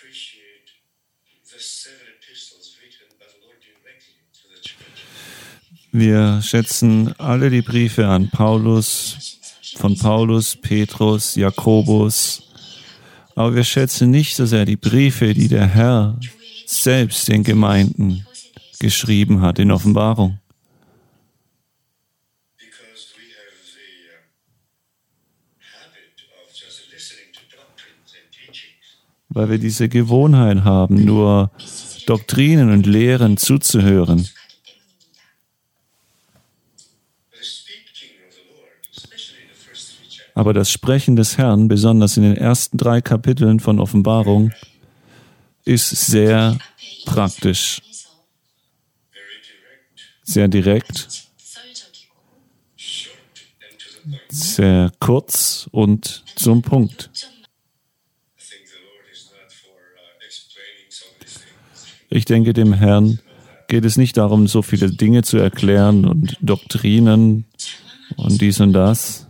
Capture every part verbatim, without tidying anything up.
Wir schätzen alle die Briefe an Paulus, von Paulus, Petrus, Jakobus, aber wir schätzen nicht so sehr die Briefe, die der Herr selbst den Gemeinden geschrieben hat in Offenbarung. Weil wir diese Gewohnheit haben, nur Doktrinen und Lehren zuzuhören. Aber das Sprechen des Herrn, besonders in den ersten drei Kapiteln von Offenbarung, ist sehr praktisch, sehr direkt, sehr kurz und zum Punkt. Ich denke, dem Herrn geht es nicht darum, so viele Dinge zu erklären und Doktrinen und dies und das.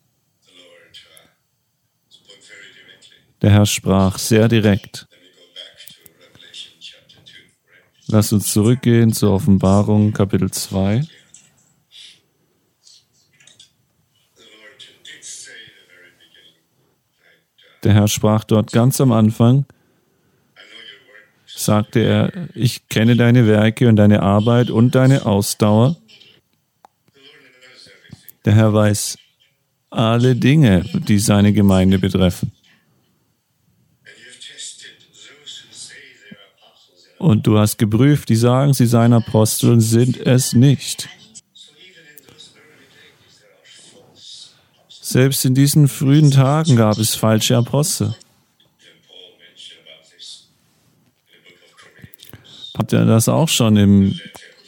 Der Herr sprach sehr direkt. Lass uns zurückgehen zur Offenbarung, Kapitel zwei. Der Herr sprach dort ganz am Anfang, sagte er, ich kenne deine Werke und deine Arbeit und deine Ausdauer. Der Herr weiß alle Dinge, die seine Gemeinde betreffen. Und du hast geprüft, die sagen, sie seien Apostel und sind es nicht. Selbst in diesen frühen Tagen gab es falsche Apostel. Hat er das auch schon im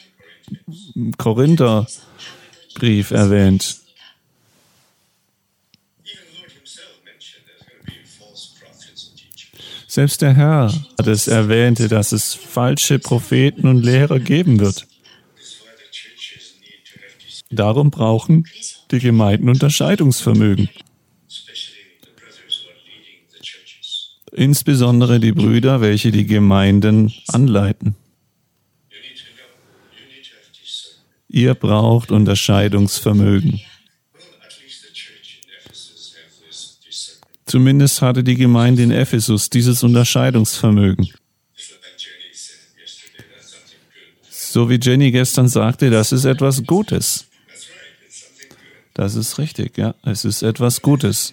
Korintherbrief erwähnt? Selbst der Herr hat es erwähnt, dass es falsche Propheten und Lehrer geben wird. Darum brauchen die Gemeinden Unterscheidungsvermögen. Insbesondere die Brüder, welche die Gemeinden anleiten. Ihr braucht Unterscheidungsvermögen. Zumindest hatte die Gemeinde in Ephesus dieses Unterscheidungsvermögen. So wie Jenny gestern sagte, das ist etwas Gutes. Das ist richtig, ja, es ist etwas Gutes.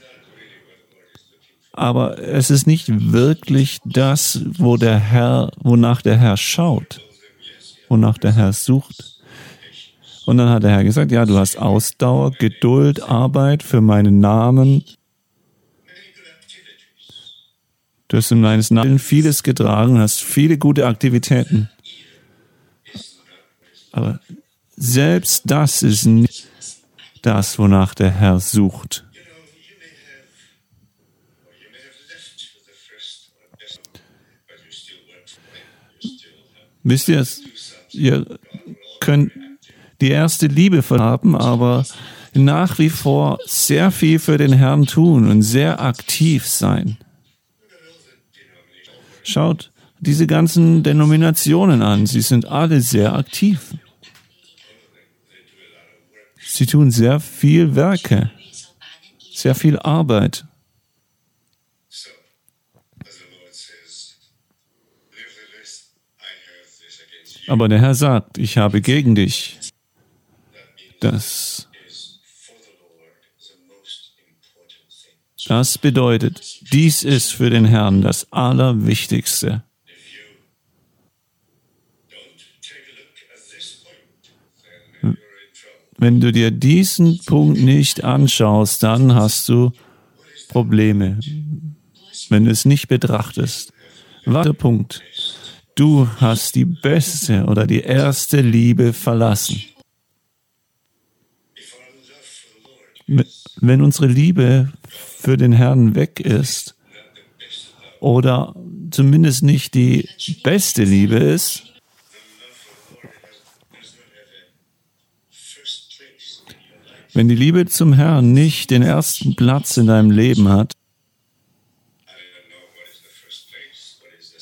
Aber es ist nicht wirklich das, wo der Herr, wonach der Herr schaut, wonach der Herr sucht. Und dann hat der Herr gesagt, ja, du hast Ausdauer, Geduld, Arbeit für meinen Namen. Du hast in meines Namens vieles getragen, hast viele gute Aktivitäten. Aber selbst das ist nicht das, wonach der Herr sucht. Wisst ihr es? Ihr könnt die erste Liebe haben, aber nach wie vor sehr viel für den Herrn tun und sehr aktiv sein. Schaut diese ganzen Denominationen an. Sie sind alle sehr aktiv. Sie tun sehr viel Werke, sehr viel Arbeit. Aber der Herr sagt, ich habe gegen dich. Das, das bedeutet, dies ist für den Herrn das Allerwichtigste. Wenn du dir diesen Punkt nicht anschaust, dann hast du Probleme, wenn du es nicht betrachtest. Warte, Punkt. Du hast die beste oder die erste Liebe verlassen. Wenn unsere Liebe für den Herrn weg ist oder zumindest nicht die beste Liebe ist, wenn die Liebe zum Herrn nicht den ersten Platz in deinem Leben hat,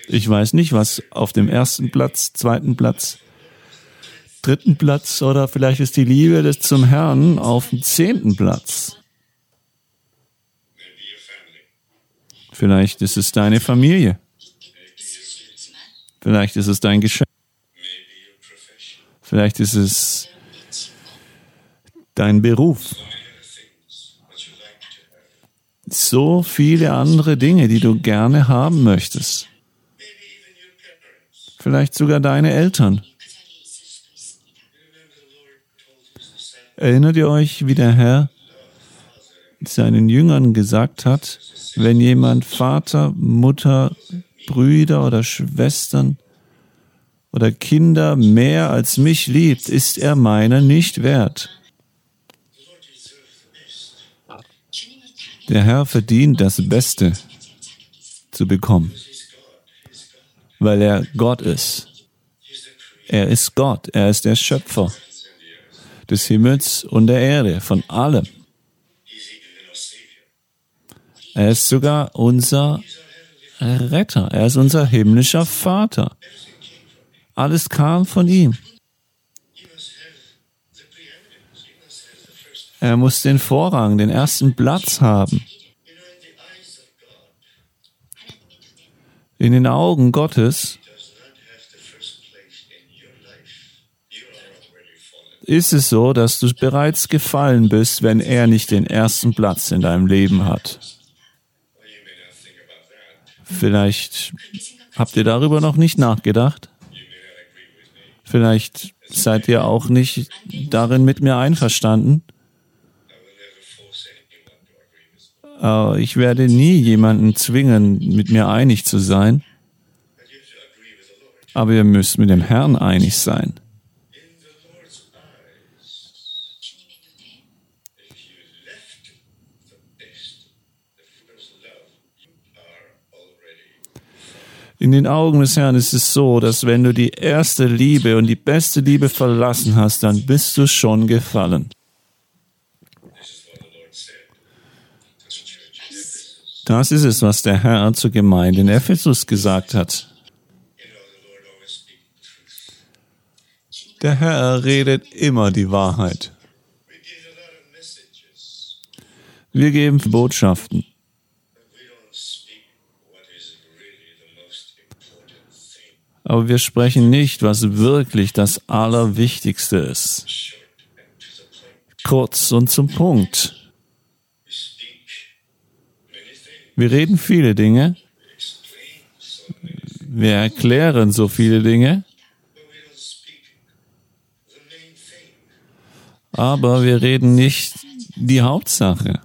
Ich weiß nicht, was auf dem ersten Platz, zweiten Platz, dritten Platz oder vielleicht ist die Liebe des zum Herrn auf dem zehnten Platz. Vielleicht ist es deine Familie. Vielleicht ist es dein Geschäft. Vielleicht ist es dein Beruf. So viele andere Dinge, die du gerne haben möchtest. Vielleicht sogar deine Eltern. Erinnert ihr euch, wie der Herr seinen Jüngern gesagt hat, wenn jemand Vater, Mutter, Brüder oder Schwestern oder Kinder mehr als mich liebt, ist er meiner nicht wert. Der Herr verdient das Beste zu bekommen, weil er Gott ist. Er ist Gott, er ist der Schöpfer des Himmels und der Erde, von allem. Er ist sogar unser Retter, er ist unser himmlischer Vater. Alles kam von ihm. Er muss den Vorrang, den ersten Platz haben. In den Augen Gottes ist es so, dass du bereits gefallen bist, wenn er nicht den ersten Platz in deinem Leben hat. Vielleicht habt ihr darüber noch nicht nachgedacht. Vielleicht seid ihr auch nicht darin mit mir einverstanden. Uh, ich werde nie jemanden zwingen, mit mir einig zu sein. Aber ihr müsst mit dem Herrn einig sein. In den Augen des Herrn ist es so, dass wenn du die erste Liebe und die beste Liebe verlassen hast, dann bist du schon gefallen. Das ist es, was der Herr zur Gemeinde in Ephesus gesagt hat. Der Herr redet immer die Wahrheit. Wir geben Botschaften. Aber wir sprechen nicht, was wirklich das Allerwichtigste ist. Kurz und zum Punkt. Wir reden viele Dinge. Wir erklären so viele Dinge. Aber wir reden nicht die Hauptsache.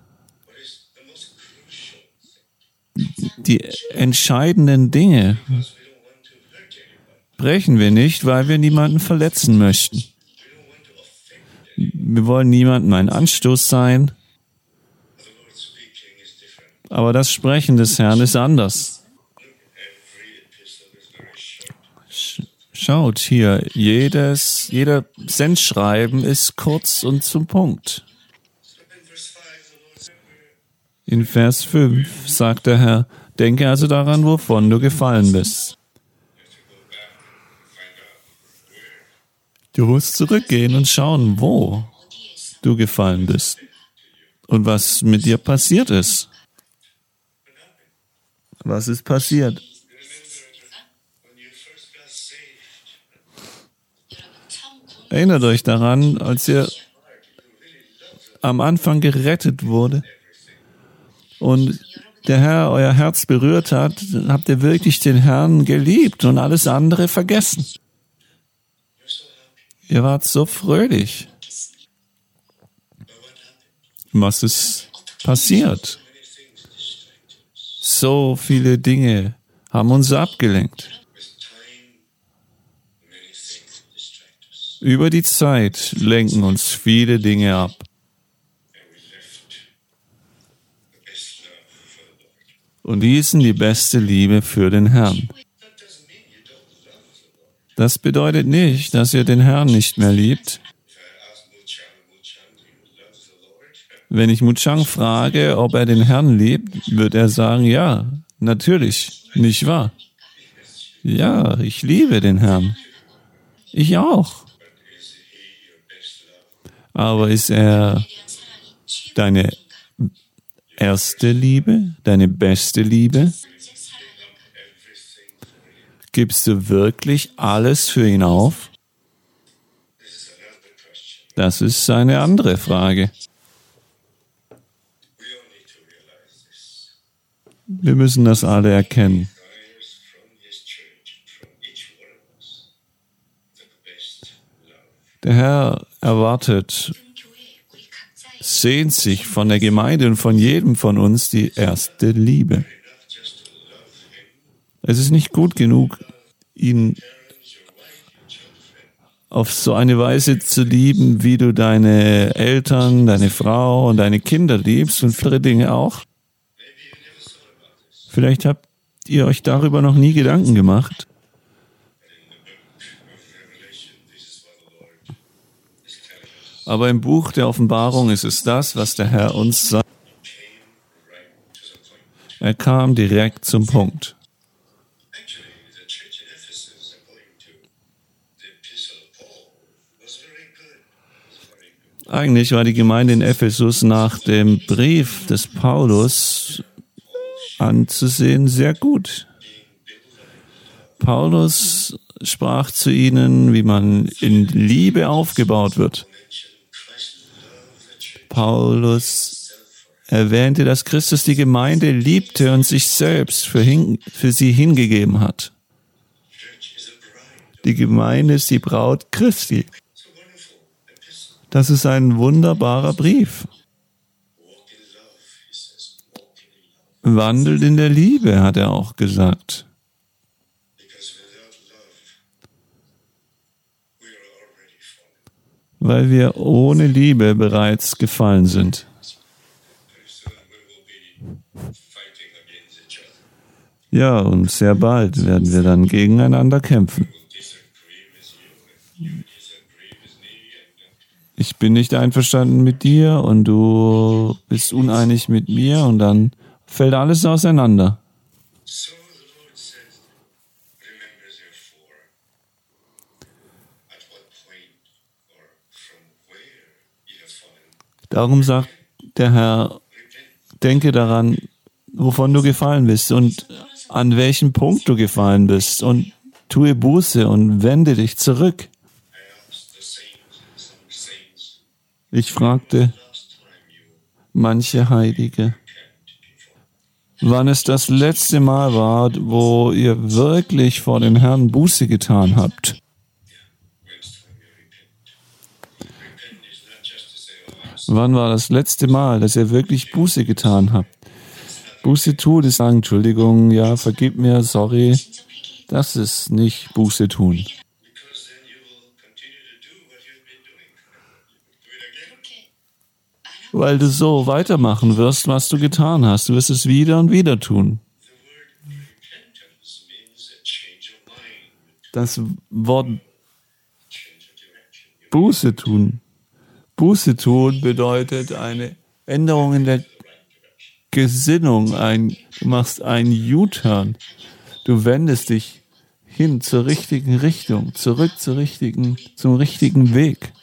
Die entscheidenden Dinge sprechen wir nicht, weil wir niemanden verletzen möchten. Wir wollen niemandem ein Anstoß sein. Aber das Sprechen des Herrn ist anders. Schaut hier, jedes, jeder Sendschreiben ist kurz und zum Punkt. In Vers fünf sagt der Herr, denke also daran, wovon du gefallen bist. Du musst zurückgehen und schauen, wo du gefallen bist und was mit dir passiert ist. Was ist passiert? Erinnert euch daran, als ihr am Anfang gerettet wurde und der Herr euer Herz berührt hat, habt ihr wirklich den Herrn geliebt und alles andere vergessen. Ihr wart so fröhlich. Was ist passiert? So viele Dinge haben uns abgelenkt. Über die Zeit lenken uns viele Dinge ab. Und ließen die beste Liebe für den Herrn. Das bedeutet nicht, dass ihr den Herrn nicht mehr liebt. Wenn ich Muchang frage, ob er den Herrn liebt, wird er sagen, ja, natürlich, nicht wahr? Ja, ich liebe den Herrn. Ich auch. Aber ist er deine erste Liebe, deine beste Liebe? Gibst du wirklich alles für ihn auf? Das ist eine andere Frage. Wir müssen das alle erkennen. Der Herr erwartet, sehnt sich von der Gemeinde und von jedem von uns die erste Liebe. Es ist nicht gut genug, ihn auf so eine Weise zu lieben, wie du deine Eltern, deine Frau und deine Kinder liebst und andere Dinge auch. Vielleicht habt ihr euch darüber noch nie Gedanken gemacht. Aber im Buch der Offenbarung ist es das, was der Herr uns sagt. Er kam direkt zum Punkt. Eigentlich war die Gemeinde in Ephesus nach dem Brief des Paulus anzusehen sehr gut. Paulus sprach zu ihnen, wie man in Liebe aufgebaut wird. Paulus erwähnte, dass Christus die Gemeinde liebte und sich selbst für, hin, für sie hingegeben hat. Die Gemeinde ist die Braut Christi. Das ist ein wunderbarer Brief. Wandelt in der Liebe, hat er auch gesagt. Weil wir ohne Liebe bereits gefallen sind. Ja, und sehr bald werden wir dann gegeneinander kämpfen. Ich bin nicht einverstanden mit dir und du bist uneinig mit mir und dann fällt alles auseinander. Darum sagt der Herr, denke daran, wovon du gefallen bist und an welchem Punkt du gefallen bist und tue Buße und wende dich zurück. Ich fragte manche Heilige, wann es das letzte Mal war, wo ihr wirklich vor dem Herrn Buße getan habt. Wann war das letzte Mal, dass ihr wirklich Buße getan habt? Buße tun ist sagen, Entschuldigung, ja, vergib mir, sorry. Das ist nicht Buße tun. Weil du so weitermachen wirst, was du getan hast. Du wirst es wieder und wieder tun. Das Wort Buße tun. Buße tun bedeutet eine Änderung in der Gesinnung. Ein, du machst einen U-Turn. Du wendest dich hin zur richtigen Richtung, zurück zur richtigen, zum richtigen Weg.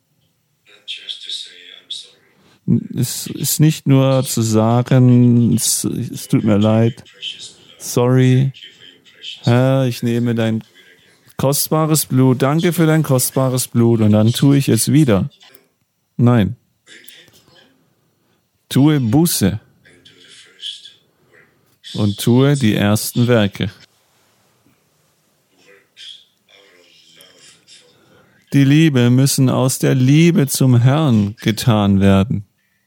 Es ist nicht nur zu sagen, es, es tut mir leid, sorry, Herr, ich nehme dein kostbares Blut, danke für dein kostbares Blut und dann tue ich es wieder. Nein. Tue Buße und tue die ersten Werke. Die Liebe müssen aus der Liebe zum Herrn getan werden.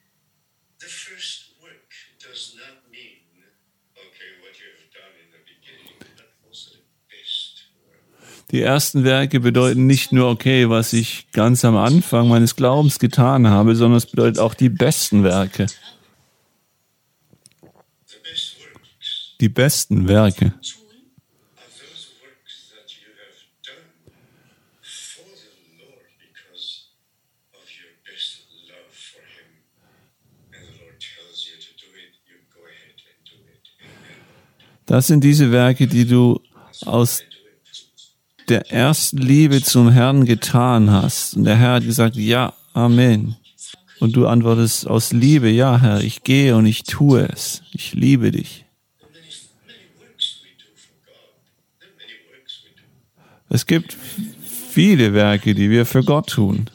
Die ersten Werke bedeuten nicht nur, okay, was ich ganz am Anfang meines Glaubens getan habe, sondern es bedeutet auch die besten Werke. Die besten Werke. Das sind diese Werke, die du aus der ersten Liebe zum Herrn getan hast. Und der Herr hat gesagt, ja, Amen. Und du antwortest aus Liebe, ja, Herr, ich gehe und ich tue es. Ich liebe dich. Es gibt viele Werke, die wir für Gott tun.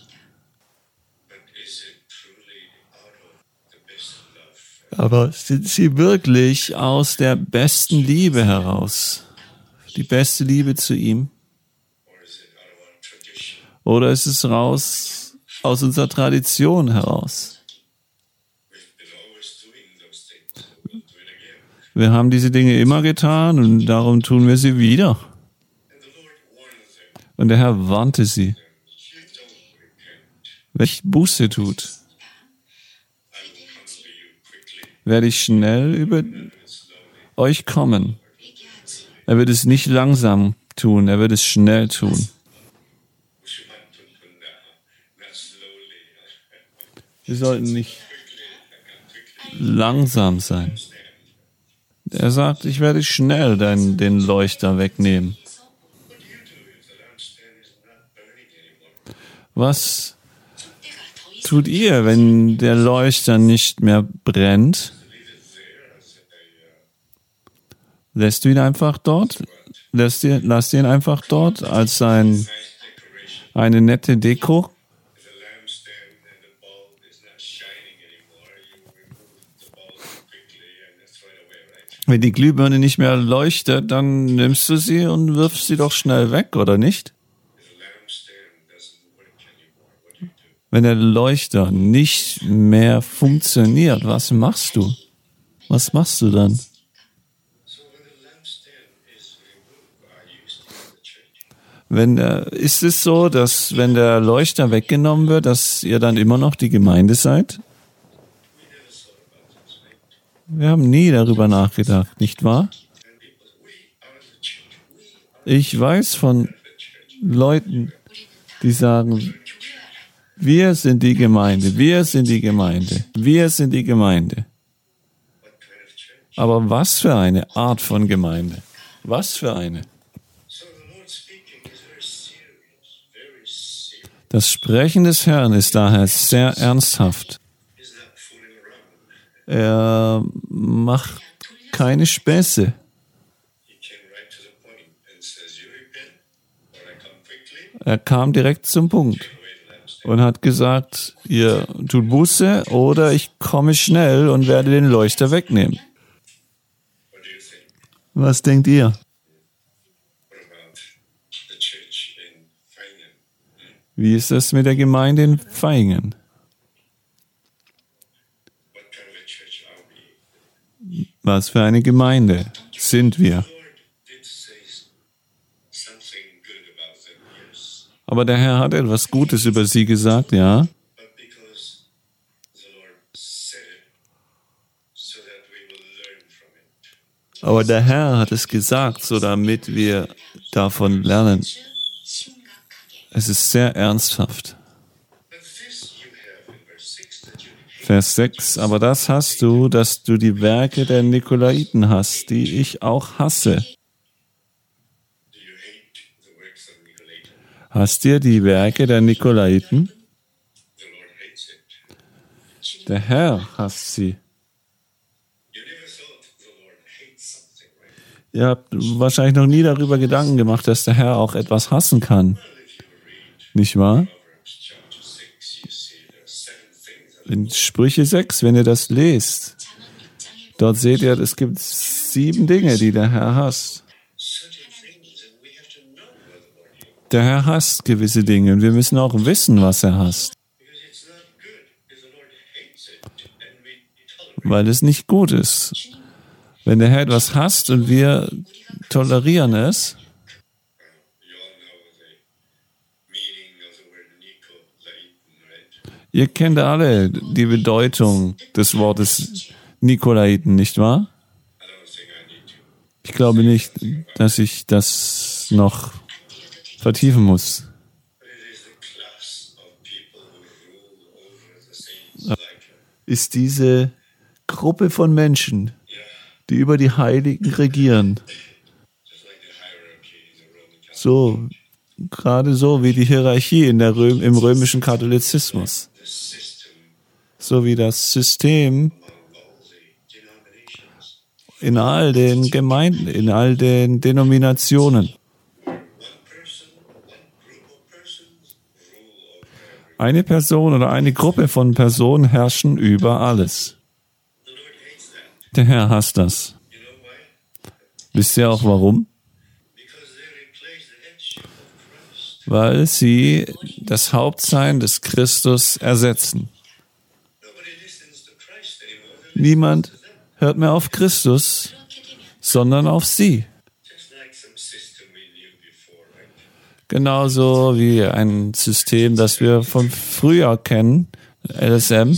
Aber sind sie wirklich aus der besten Liebe heraus? Die beste Liebe zu ihm? Oder ist es raus aus unserer Tradition heraus? Wir haben diese Dinge immer getan und darum tun wir sie wieder. Und der Herr warnte sie. Wer nicht Buße tut, werde ich schnell über euch kommen. Er wird es nicht langsam tun, er wird es schnell tun. Wir sollten nicht langsam sein. Er sagt, ich werde schnell den, den Leuchter wegnehmen. Was tut ihr, wenn der Leuchter nicht mehr brennt? Lässt du ihn einfach dort? Lässt ihr, lasst ihn einfach dort als ein, eine nette Deko? Wenn die Glühbirne nicht mehr leuchtet, dann nimmst du sie und wirfst sie doch schnell weg, oder nicht? Wenn der Leuchter nicht mehr funktioniert, was machst du? Was machst du dann? Wenn der, ist es so, dass wenn der Leuchter weggenommen wird, dass ihr dann immer noch die Gemeinde seid? Wir haben nie darüber nachgedacht, nicht wahr? Ich weiß von Leuten, die sagen, wir sind die Gemeinde, wir sind die Gemeinde, wir sind die Gemeinde. Aber was für eine Art von Gemeinde? Was für eine? Das Sprechen des Herrn ist daher sehr ernsthaft. Er macht keine Späße. Er kam direkt zum Punkt und hat gesagt, ihr tut Buße oder ich komme schnell und werde den Leuchter wegnehmen. Was denkt ihr? Wie ist es mit der Gemeinde in Vaihingen? Was für eine Gemeinde sind wir? Aber der Herr hat etwas Gutes über sie gesagt, ja? Aber der Herr hat es gesagt, so damit wir davon lernen. Es ist sehr ernsthaft. Vers sechs, aber das hast du, dass du die Werke der Nikolaiten hast, die ich auch hasse. Hasst ihr die Werke der Nikolaiten? Der Herr hasst sie. Ihr habt wahrscheinlich noch nie darüber Gedanken gemacht, dass der Herr auch etwas hassen kann. Nicht wahr? In Sprüche sechs, wenn ihr das lest, dort seht ihr, es gibt sieben Dinge, die der Herr hasst. Der Herr hasst gewisse Dinge und wir müssen auch wissen, was er hasst. Weil es nicht gut ist. Wenn der Herr etwas hasst und wir tolerieren es, ihr kennt alle die Bedeutung des Wortes Nikolaiten, nicht wahr? Ich glaube nicht, dass ich das noch vertiefen muss. Ist diese Gruppe von Menschen, die über die Heiligen regieren, So, gerade so wie die Hierarchie in der Röm, im römischen Katholizismus. So wie das System in all den Gemeinden, in all den Denominationen. Eine Person oder eine Gruppe von Personen herrschen über alles. Der Herr hasst das. Wisst ihr auch warum? Weil sie das Hauptsein des Christus ersetzen. Niemand hört mehr auf Christus, sondern auf sie. Genauso wie ein System, das wir von früher kennen, L S M.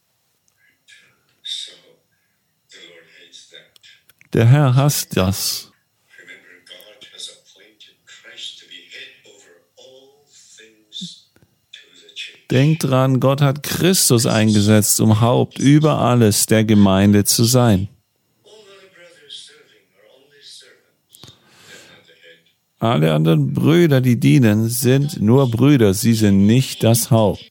Der Herr hasst das. Denkt dran, Gott hat Christus eingesetzt, um Haupt über alles der Gemeinde zu sein. Alle anderen Brüder, die dienen, sind nur Brüder, sie sind nicht das Haupt.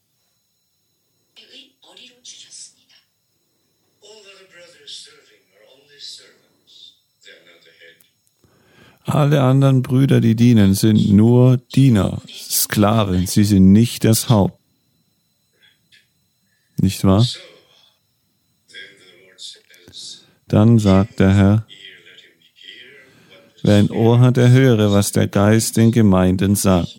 Alle anderen Brüder, die dienen, sind nur Diener, Sklaven, sie sind nicht das Haupt. Nicht wahr? Dann sagt der Herr, wer ein Ohr hat, der höre, was der Geist den Gemeinden sagt.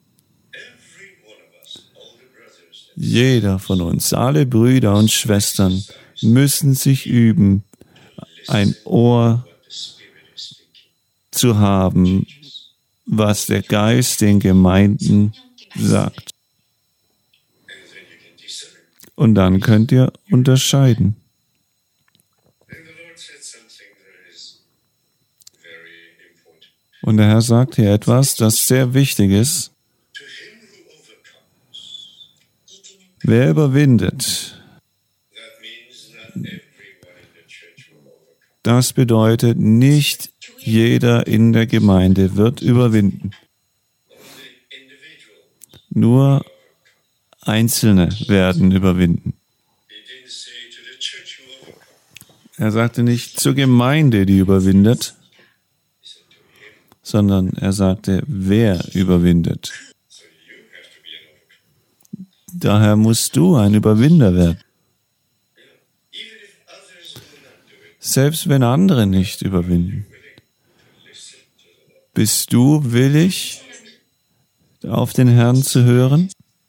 Jeder von uns, alle Brüder und Schwestern, müssen sich üben, ein Ohr zu haben, was der Geist den Gemeinden sagt. Und dann könnt ihr unterscheiden. Und der Herr sagt hier etwas, das sehr wichtig ist. Wer überwindet, das bedeutet, nicht jeder in der Gemeinde wird überwinden. Nur Einzelne werden überwinden. Er sagte nicht zur Gemeinde, die überwindet, sondern er sagte, wer überwindet. Daher musst du ein Überwinder werden. Selbst wenn andere nicht überwinden. Bist du willig, auf den Herrn zu hören?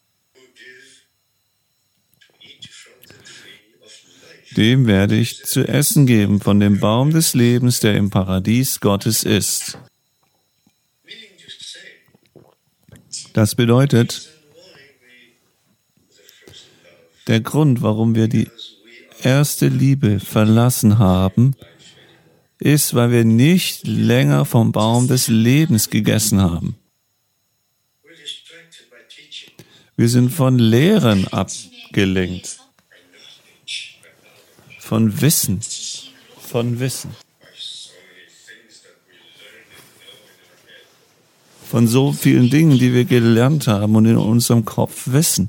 Dem werde ich zu essen geben von dem Baum des Lebens, der im Paradies Gottes ist. Das bedeutet, der Grund, warum wir die erste Liebe verlassen haben, ist, weil wir nicht länger vom Baum des Lebens gegessen haben. Wir sind von Lehren abgelenkt. Von Wissen. Von Wissen. Von so vielen Dingen, die wir gelernt haben und in unserem Kopf wissen.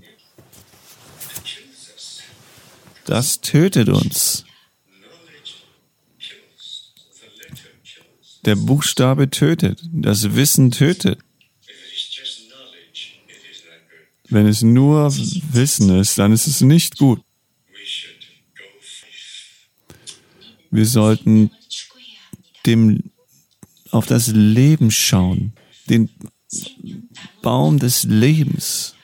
Das tötet uns. Der Buchstabe tötet, das Wissen tötet. Wenn es nur Wissen ist, dann ist es nicht gut. Wir sollten dem, auf das Leben schauen, den Baum des Lebens.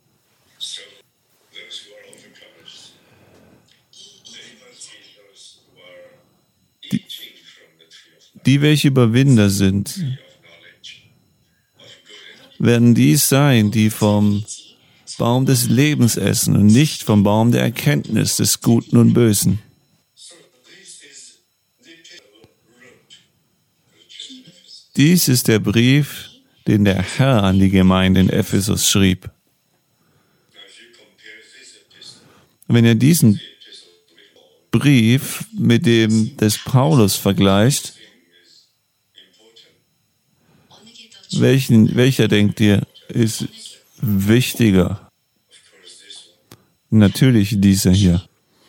Die, die, welche Überwinder sind, werden dies sein, die vom Baum des Lebens essen und nicht vom Baum der Erkenntnis des Guten und Bösen. Dies ist der Brief, den der Herr an die Gemeinde in Ephesus schrieb. Wenn ihr diesen Brief mit dem des Paulus vergleicht, Welchen, welcher denkt ihr, ist wichtiger? Natürlich dieser hier.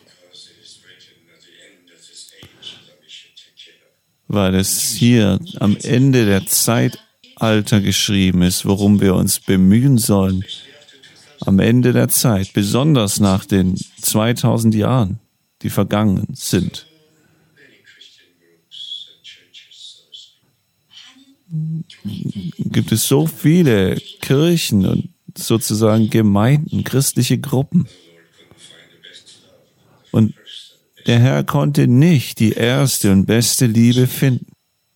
Weil es hier am Ende der Zeitalter geschrieben ist, worum wir uns bemühen sollen. Am Ende der Zeit, besonders nach den zweitausend Jahren, die vergangen sind. Gibt es so viele Kirchen und sozusagen Gemeinden, christliche Gruppen. Und der Herr konnte nicht die erste und beste Liebe finden.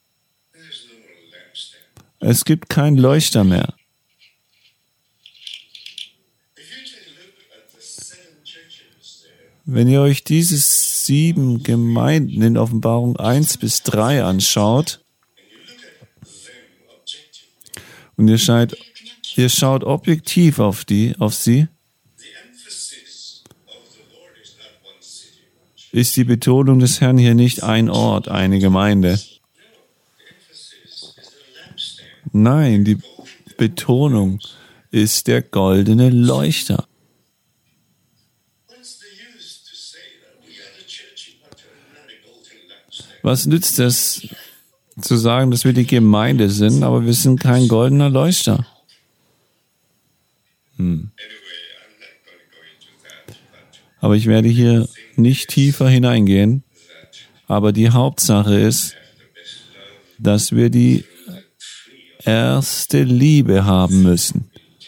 Es gibt keinen Leuchter mehr. Wenn ihr euch diese sieben Gemeinden in Offenbarung eins bis drei anschaut, und ihr schaut, ihr schaut objektiv auf die, auf sie, ist die Betonung des Herrn hier nicht ein Ort, eine Gemeinde. Nein, die Betonung ist der goldene Leuchter. Was nützt es, zu sagen, dass wir die Gemeinde sind, aber wir sind kein goldener Leuchter? Hm. Aber ich werde hier nicht tiefer hineingehen. Aber die Hauptsache ist, dass wir die erste Liebe haben müssen.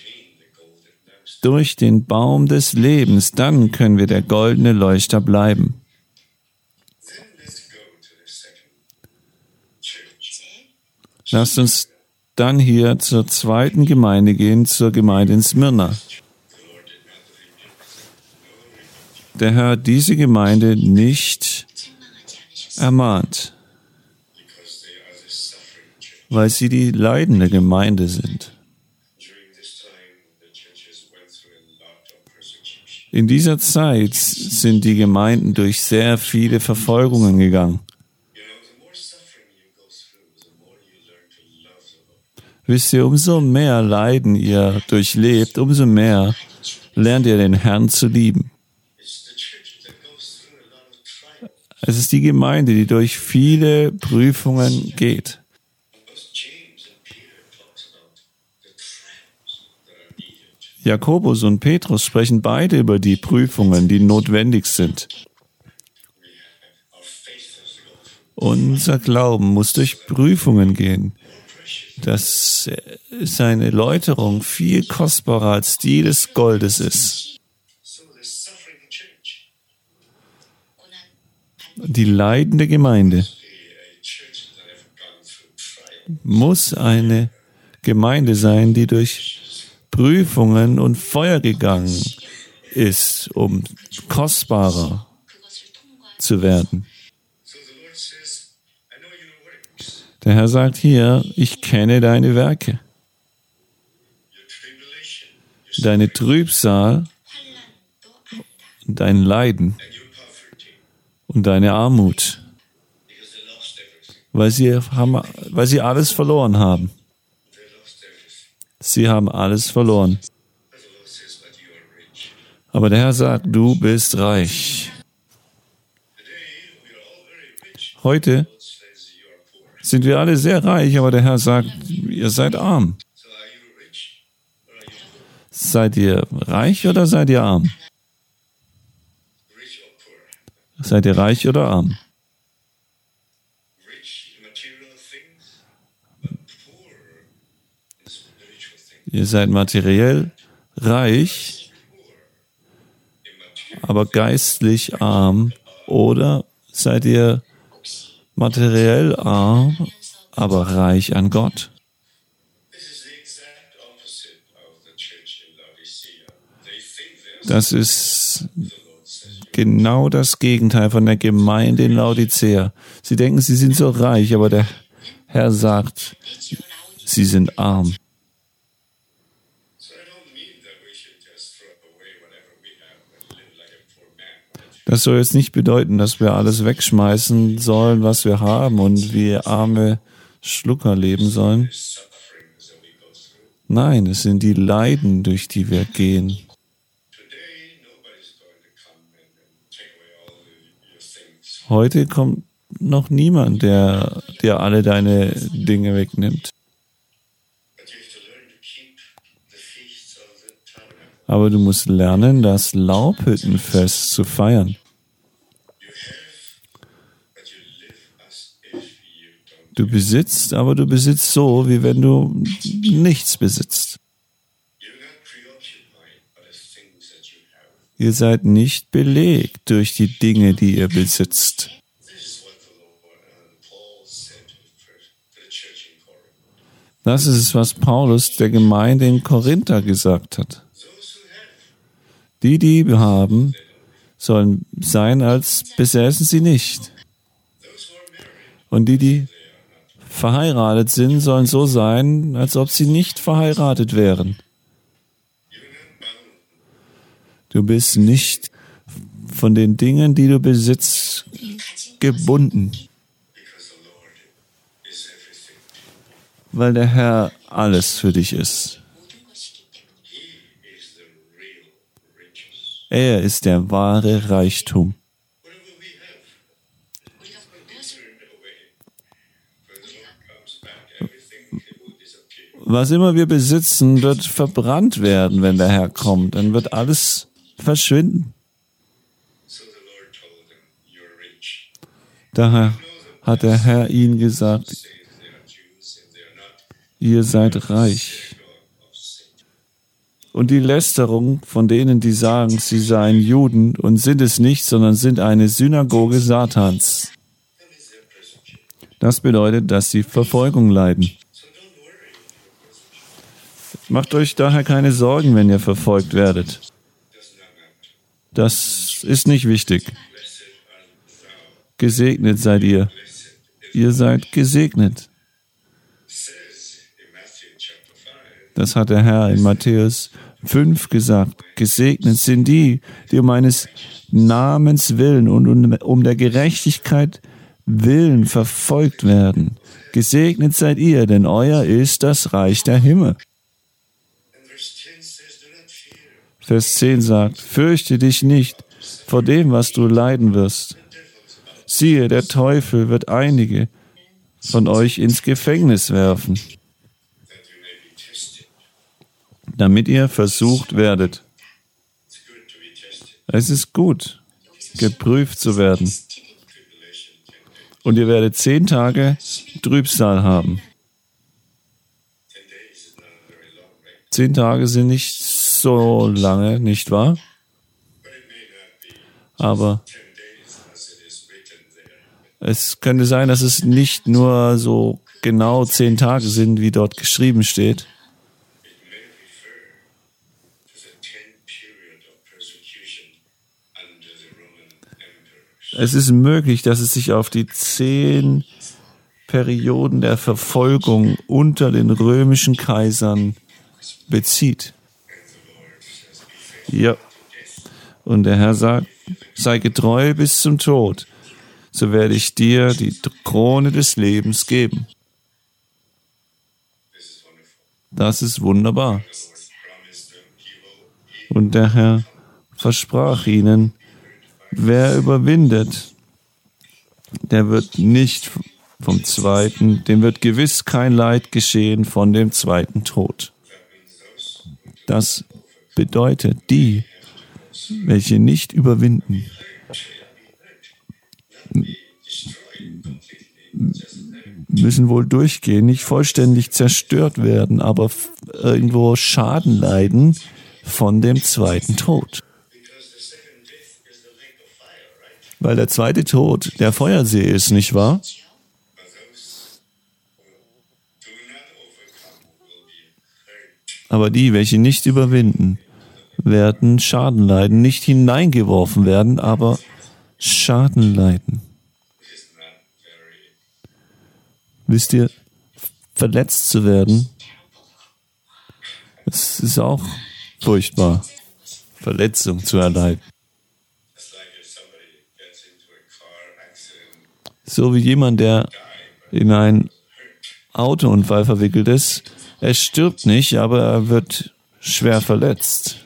Durch den Baum des Lebens, dann können wir der goldene Leuchter bleiben. Lasst uns dann hier zur zweiten Gemeinde gehen, zur Gemeinde in Smyrna. Der Herr hat diese Gemeinde nicht ermahnt, weil sie die leidende Gemeinde sind. In dieser Zeit sind die Gemeinden durch sehr viele Verfolgungen gegangen. Wisst ihr, umso mehr Leiden ihr durchlebt, umso mehr lernt ihr den Herrn zu lieben. Es ist die Gemeinde, die durch viele Prüfungen geht. Jakobus und Petrus sprechen beide über die Prüfungen, die notwendig sind. Unser Glauben muss durch Prüfungen gehen. Das ist eine Läuterung viel kostbarer als die des Goldes ist. Die leidende Gemeinde muss eine Gemeinde sein, die durch Prüfungen und Feuer gegangen ist, um kostbarer zu werden. Der Herr sagt hier, ich kenne deine Werke, deine Trübsal, dein Leiden und deine Armut, weil sie, haben, weil sie alles verloren haben. Sie haben alles verloren. Aber der Herr sagt, du bist reich. Heute sind wir alle sehr reich, aber der Herr sagt, ihr seid arm. Seid ihr reich oder seid ihr arm? Seid ihr reich oder arm? Ihr seid materiell reich, aber geistlich arm, oder seid ihr materiell arm, aber reich an Gott? Das ist genau das Gegenteil von der Gemeinde in Laodicea. Sie denken, sie sind so reich, aber der Herr sagt, sie sind arm. Das soll jetzt nicht bedeuten, dass wir alles wegschmeißen sollen, was wir haben und wie arme Schlucker leben sollen. Nein, es sind die Leiden, durch die wir gehen. Heute kommt noch niemand, der dir alle deine Dinge wegnimmt. Aber du musst lernen, das Laubhüttenfest zu feiern. Du besitzt, aber du besitzt so, wie wenn du nichts besitzt. Ihr seid nicht belegt durch die Dinge, die ihr besitzt. Das ist es, was Paulus der Gemeinde in Korinther gesagt hat. Die, die haben, sollen sein, als besäßen sie nicht. Und die, die verheiratet sind, sollen so sein, als ob sie nicht verheiratet wären. Du bist nicht von den Dingen, die du besitzt, gebunden, weil der Herr alles für dich ist. Er ist der wahre Reichtum. Was immer wir besitzen, wird verbrannt werden, wenn der Herr kommt. Dann wird alles verschwinden. Daher hat der Herr ihnen gesagt, ihr seid reich. Und die Lästerung von denen, die sagen, sie seien Juden und sind es nicht, sondern sind eine Synagoge Satans. Das bedeutet, dass sie Verfolgung leiden. Macht euch daher keine Sorgen, wenn ihr verfolgt werdet. Das ist nicht wichtig. Gesegnet seid ihr. Ihr seid gesegnet. Das hat der Herr in Matthäus fünf gesagt. Gesegnet sind die, die um meines Namens willen und um der Gerechtigkeit willen verfolgt werden. Gesegnet seid ihr, denn euer ist das Reich der Himmel. Vers zehn sagt, fürchte dich nicht vor dem, was du leiden wirst. Siehe, der Teufel wird einige von euch ins Gefängnis werfen, damit ihr versucht werdet. Es ist gut, geprüft zu werden. Und ihr werdet zehn Tage Trübsal haben. Zehn Tage sind nicht so lange, nicht wahr? Aber es könnte sein, dass es nicht nur so genau zehn Tage sind, wie dort geschrieben steht. Es ist möglich, dass es sich auf die zehn Perioden der Verfolgung unter den römischen Kaisern bezieht. Ja. Und der Herr sagt, sei getreu bis zum Tod, so werde ich dir die Krone des Lebens geben. Das ist wunderbar. Und der Herr versprach ihnen, wer überwindet, der wird nicht vom zweiten, dem wird gewiss kein Leid geschehen von dem zweiten Tod. Das bedeutet, die, welche nicht überwinden, müssen wohl durchgehen, nicht vollständig zerstört werden, aber irgendwo Schaden leiden von dem zweiten Tod. Weil der zweite Tod der Feuersee ist, nicht wahr? Aber die, welche nicht überwinden, werden Schaden leiden, nicht hineingeworfen werden, aber Schaden leiden. Wisst ihr, verletzt zu werden, es ist auch furchtbar, Verletzung zu erleiden. So wie jemand, der in einen Autounfall verwickelt ist. Er stirbt nicht, aber er wird schwer verletzt.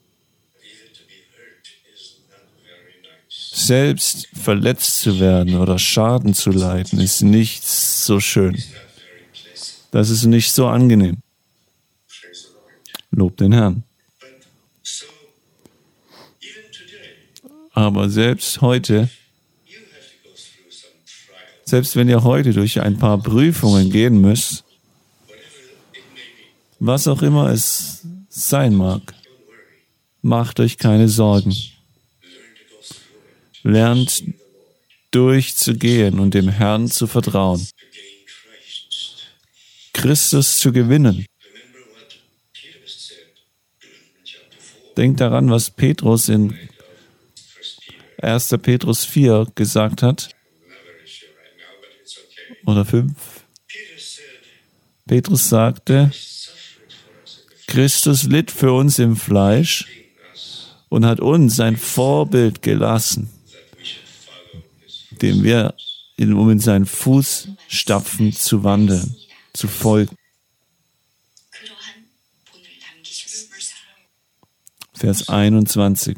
Selbst verletzt zu werden oder Schaden zu leiden, ist nicht so schön. Das ist nicht so angenehm. Lob den Herrn. Aber selbst heute, selbst wenn ihr heute durch ein paar Prüfungen gehen müsst, was auch immer es sein mag, macht euch keine Sorgen. Lernt durchzugehen und dem Herrn zu vertrauen. Christus zu gewinnen. Denkt daran, was Petrus in erster Petrus vier gesagt hat. Oder fünf. Petrus sagte, Christus litt für uns im Fleisch und hat uns ein Vorbild gelassen, dem wir, um in seinen Fußstapfen zu wandeln, zu folgen. Vers einundzwanzig.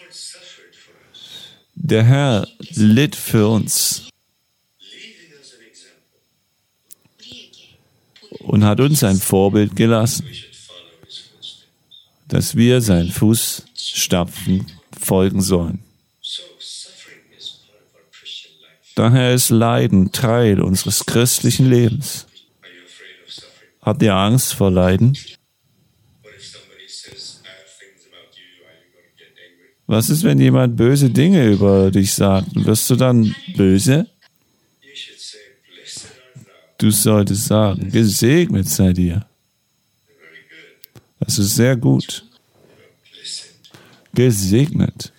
Der Herr litt für uns und hat uns ein Vorbild gelassen, dass wir seinen Fußstapfen folgen sollen. Daher ist Leiden Teil unseres christlichen Lebens. Habt ihr Angst vor Leiden? Was ist, wenn jemand böse Dinge über dich sagt? Wirst du dann böse? Du solltest sagen, gesegnet sei dir. Das ist sehr gut. Gesegnet.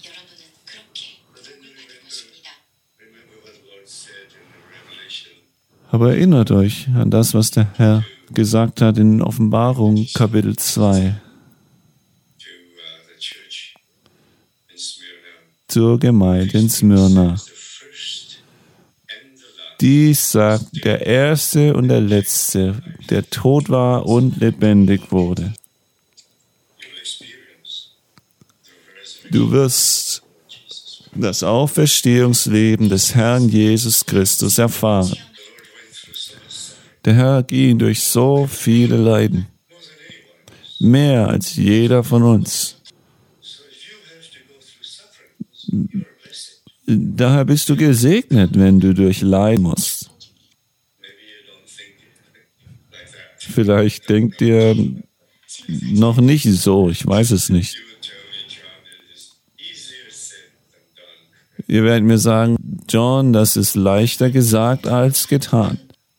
Aber erinnert euch an das, was der Herr gesagt hat in Offenbarung Kapitel zwei. Zur Gemeinde in Smyrna. Dies sagt der Erste und der Letzte, der tot war und lebendig wurde. Du wirst das Auferstehungsleben des Herrn Jesus Christus erfahren. Der Herr ging durch so viele Leiden, mehr als jeder von uns. Daher bist du gesegnet, wenn du durch Leiden musst. Vielleicht denkt ihr noch nicht so, ich weiß es nicht. Ihr werdet mir sagen, John, das ist leichter gesagt als getan.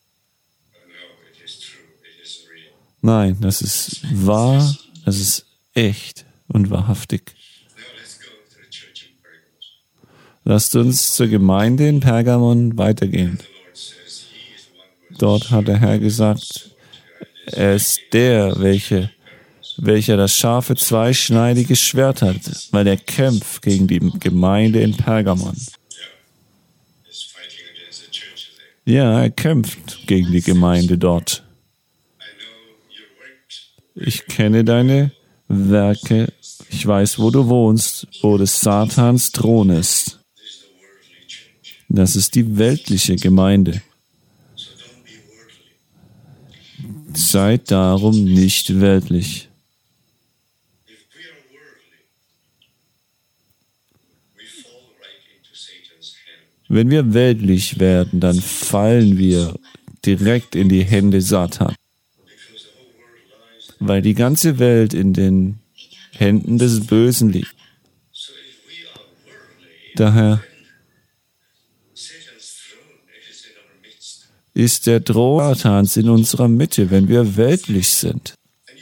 Nein, das ist wahr, das ist echt und wahrhaftig. Lasst uns zur Gemeinde in Pergamon weitergehen. Dort hat der Herr gesagt, er ist der, welche, welcher das scharfe, zweischneidige Schwert hat, weil er kämpft gegen die Gemeinde in Pergamon. Ja, er kämpft gegen die Gemeinde dort. Ich kenne deine Werke, ich weiß, wo du wohnst, wo des Satans Thron ist. Das ist die weltliche Gemeinde. Seid darum nicht weltlich. Wenn wir weltlich werden, dann fallen wir direkt in die Hände Satan. Weil die ganze Welt in den Händen des Bösen liegt. Daher ist der Thron Satans in unserer Mitte, wenn wir weltlich sind.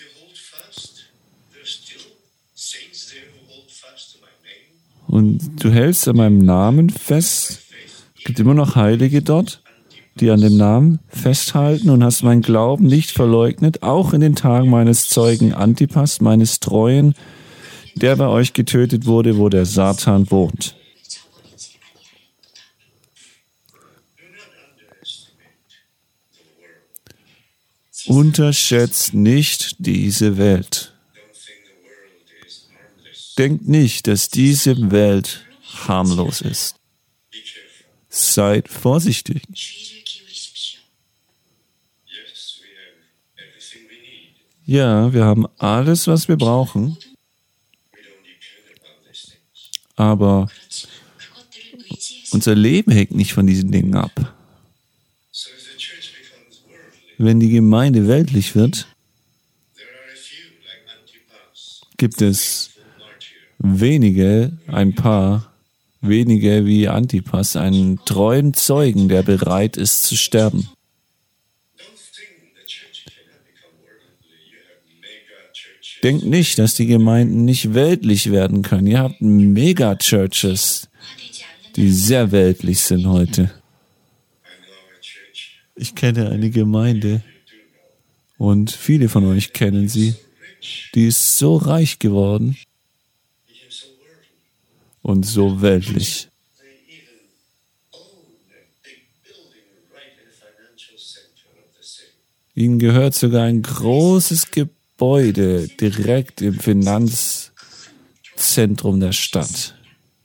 Und du hältst an meinem Namen fest. Es gibt immer noch Heilige dort, die an dem Namen festhalten und hast meinen Glauben nicht verleugnet, auch in den Tagen meines Zeugen Antipas, meines Treuen, der bei euch getötet wurde, wo der Satan wohnt. Unterschätzt nicht diese Welt. Denkt nicht, dass diese Welt harmlos ist. Seid vorsichtig. Ja, wir haben alles, was wir brauchen, aber unser Leben hängt nicht von diesen Dingen ab. Wenn die Gemeinde weltlich wird, gibt es wenige, ein paar, wenige wie Antipas, einen treuen Zeugen, der bereit ist zu sterben. Denkt nicht, dass die Gemeinden nicht weltlich werden können. Ihr habt Megachurches, die sehr weltlich sind heute. Ich kenne eine Gemeinde und viele von euch kennen sie. Die ist so reich geworden und so weltlich. Ihnen gehört sogar ein großes Gebäude direkt im Finanzzentrum der Stadt.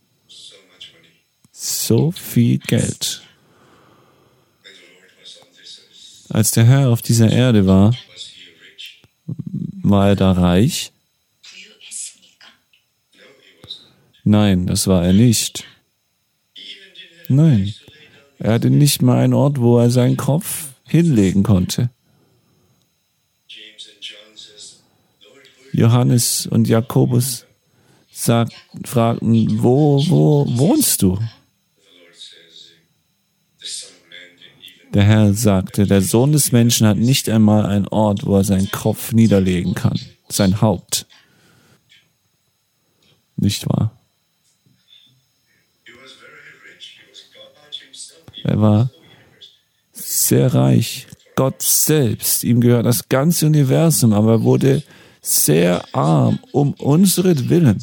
So viel Geld. Als der Herr auf dieser Erde war, war er da reich? Nein, das war er nicht. Nein, er hatte nicht mal einen Ort, wo er seinen Kopf hinlegen konnte. Johannes und Jakobus sagt, fragten, wo, wo wohnst du? Der Herr sagte, der Sohn des Menschen hat nicht einmal einen Ort, wo er seinen Kopf niederlegen kann, sein Haupt. Nicht wahr? Er war sehr reich, Gott selbst, ihm gehört das ganze Universum, aber er wurde sehr arm um unseren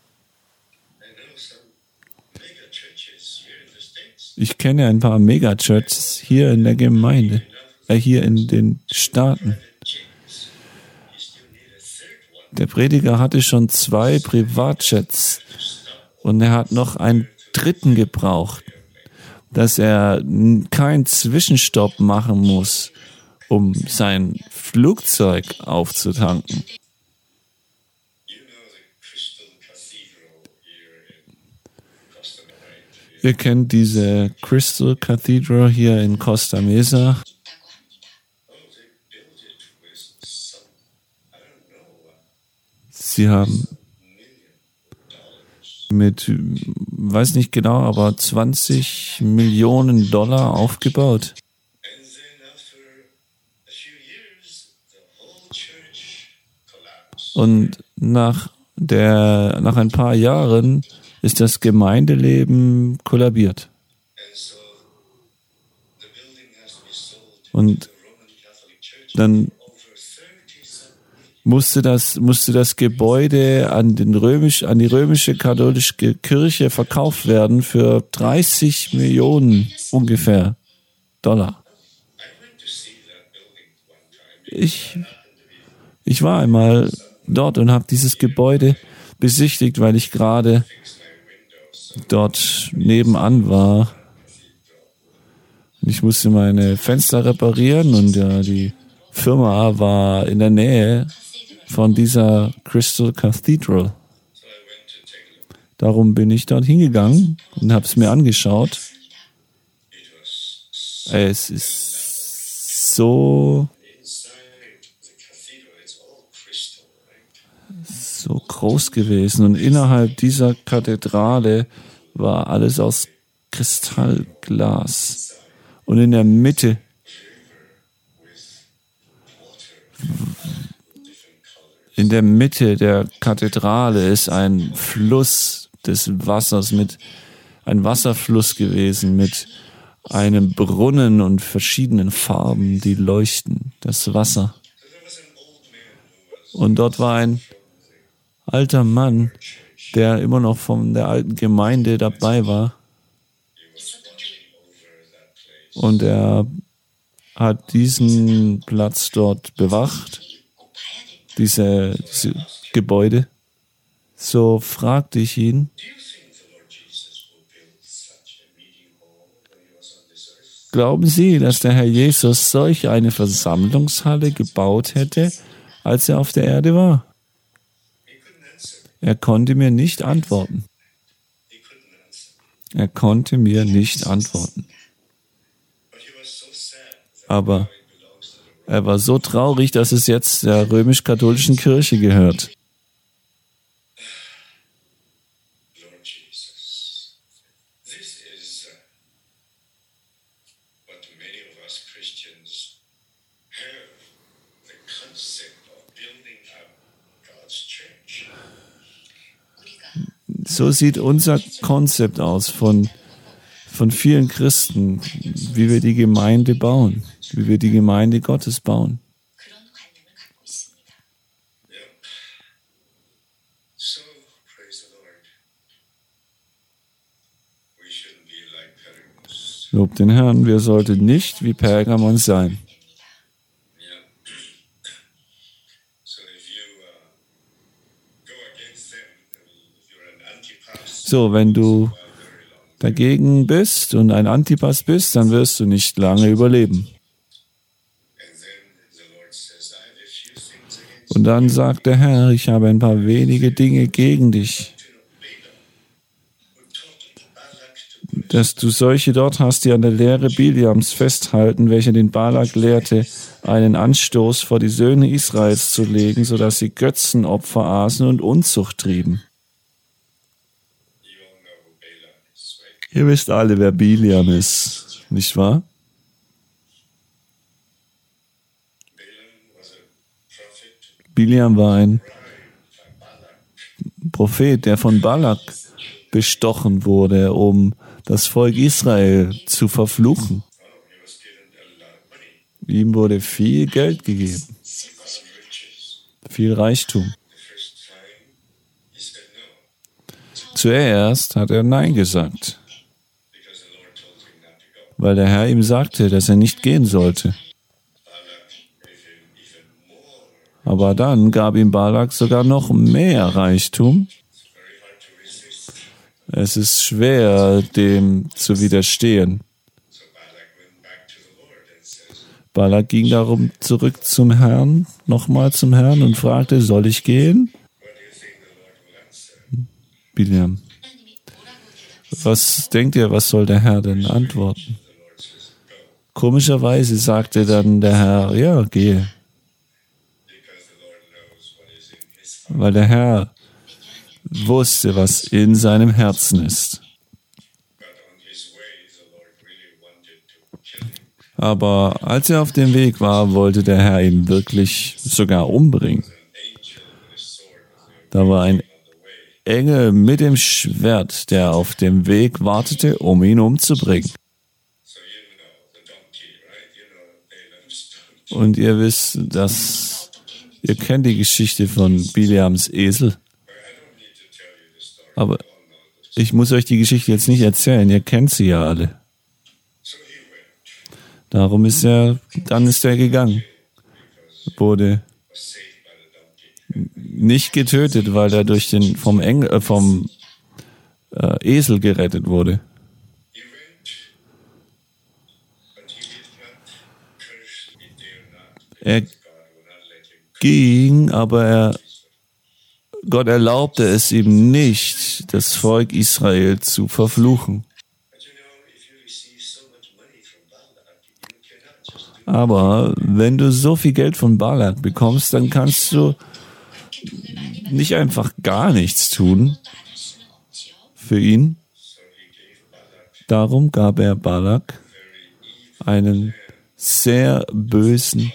Ich kenne ein paar Megachurches hier in der Gemeinde, äh, hier in den Staaten. Der Prediger hatte schon zwei Privatjets und er hat noch einen dritten gebraucht, dass er keinen Zwischenstopp machen muss, um sein Flugzeug aufzutanken. Ihr kennt diese Crystal Cathedral hier in Costa Mesa. Sie haben mit, weiß nicht genau, aber zwanzig Millionen Dollar aufgebaut. Und nach der, nach ein paar Jahren ist das Gemeindeleben kollabiert. Und dann musste das, musste das Gebäude an, den römisch, an die römische katholische Kirche verkauft werden für dreißig Millionen ungefähr Dollar. Ich, ich war einmal dort und habe dieses Gebäude besichtigt, weil ich gerade dort nebenan war. Ich musste meine Fenster reparieren und ja, die Firma war in der Nähe von dieser Crystal Cathedral. Darum bin ich dort hingegangen und habe es mir angeschaut. Es ist so so groß gewesen und innerhalb dieser Kathedrale war alles aus Kristallglas und in der Mitte in der Mitte der Kathedrale ist ein Fluss des Wassers mit ein Wasserfluss gewesen mit einem Brunnen und verschiedenen Farben, die leuchten, das Wasser. Und dort war ein alter Mann, der immer noch von der alten Gemeinde dabei war. Und er hat diesen Platz dort bewacht, diese, diese Gebäude. So fragte ich ihn, glauben Sie, dass der Herr Jesus solch eine Versammlungshalle gebaut hätte, als er auf der Erde war? Er konnte mir nicht antworten. Er konnte mir nicht antworten. Aber er war so traurig, dass es jetzt der römisch-katholischen Kirche gehört. So sieht unser Konzept aus von, von vielen Christen, wie wir die Gemeinde bauen, wie wir die Gemeinde Gottes bauen. Lob den Herrn, wir sollten nicht wie Pergamon sein. So, wenn du dagegen bist und ein Antipas bist, dann wirst du nicht lange überleben. Und dann sagt der Herr, ich habe ein paar wenige Dinge gegen dich. Dass du solche dort hast, die an der Lehre Biliams festhalten, welcher den Balak lehrte, einen Anstoß vor die Söhne Israels zu legen, sodass sie Götzenopfer aßen und Unzucht trieben. Ihr wisst alle, wer Biliam ist, nicht wahr? Biliam war ein Prophet, der von Balak bestochen wurde, um das Volk Israel zu verfluchen. Ihm wurde viel Geld gegeben, viel Reichtum. Zuerst hat er Nein gesagt, weil der Herr ihm sagte, dass er nicht gehen sollte. Aber dann gab ihm Balak sogar noch mehr Reichtum. Es ist schwer, dem zu widerstehen. Balak ging darum zurück zum Herrn, nochmal zum Herrn und fragte, soll ich gehen? Biliam. Was denkt ihr, was soll der Herr denn antworten? Komischerweise sagte dann der Herr, ja, gehe. Weil der Herr wusste, was in seinem Herzen ist. Aber als er auf dem Weg war, wollte der Herr ihn wirklich sogar umbringen. Da war ein Engel mit dem Schwert, der auf dem Weg wartete, um ihn umzubringen. Und ihr wisst, dass ihr kennt die Geschichte von Biliams Esel. Aber ich muss euch die Geschichte jetzt nicht erzählen, ihr kennt sie ja alle. Darum ist er, dann ist er gegangen. Wurde nicht getötet, weil er durch den vom Engel, äh, vom äh, Esel gerettet wurde. Er ging, aber er, Gott erlaubte es ihm nicht, das Volk Israel zu verfluchen. Aber wenn du so viel Geld von Balak bekommst, dann kannst du nicht einfach gar nichts tun für ihn. Darum gab er Balak einen sehr bösen,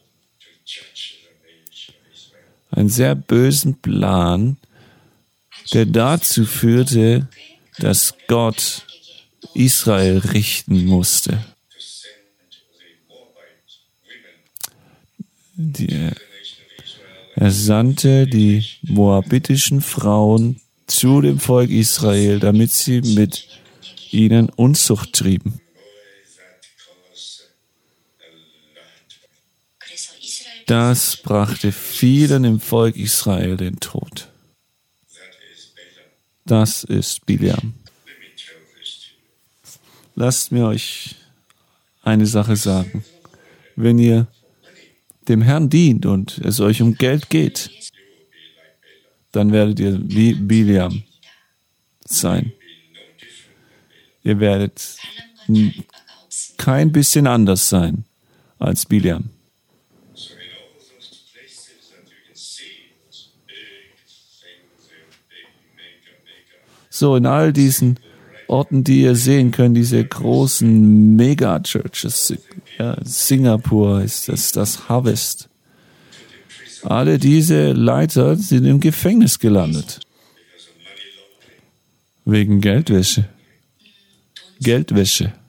einen sehr bösen Plan, der dazu führte, dass Gott Israel richten musste. Die, er sandte die moabitischen Frauen zu dem Volk Israel, damit sie mit ihnen Unzucht trieben. Das brachte vielen im Volk Israel den Tod. Das ist Biliam. Lasst mir euch eine Sache sagen. Wenn ihr dem Herrn dient und es euch um Geld geht, dann werdet ihr wie Biliam sein. Ihr werdet kein bisschen anders sein als Biliam. So, in all diesen Orten, die ihr sehen könnt, diese großen Mega-Churches, ja, Singapur ist das, das Harvest. Alle diese Leiter sind im Gefängnis gelandet. Wegen Geldwäsche. Geldwäsche.